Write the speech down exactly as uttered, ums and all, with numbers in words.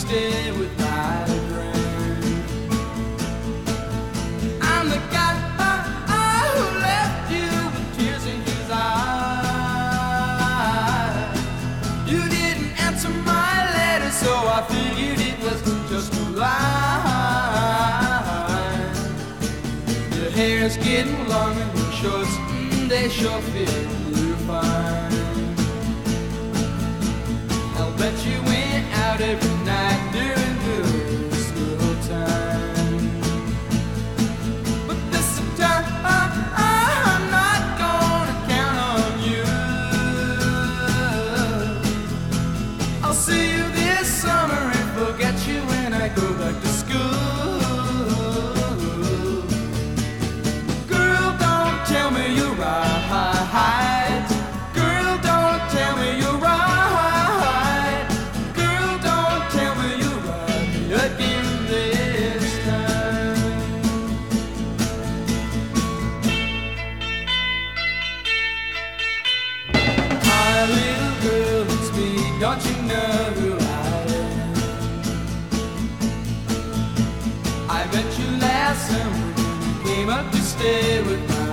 stay with my friend. I'm the guy who left you with tears in his eyes. You didn't answer my letter, so I figured it was just a lie. Your hair's getting long and your shorts, mm, they sure fit you fine. I'll bet you went out every night during the school time. But this time I'm not gonna count on you. I'll see you this summer and forget you when I go back to school. Girl, don't tell me you're right. Girl, don't tell me you're right. Girl, don't tell me you're right again this time. My little girl, it's me. Don't you know who I am? I met you last summer when you came up to stay with my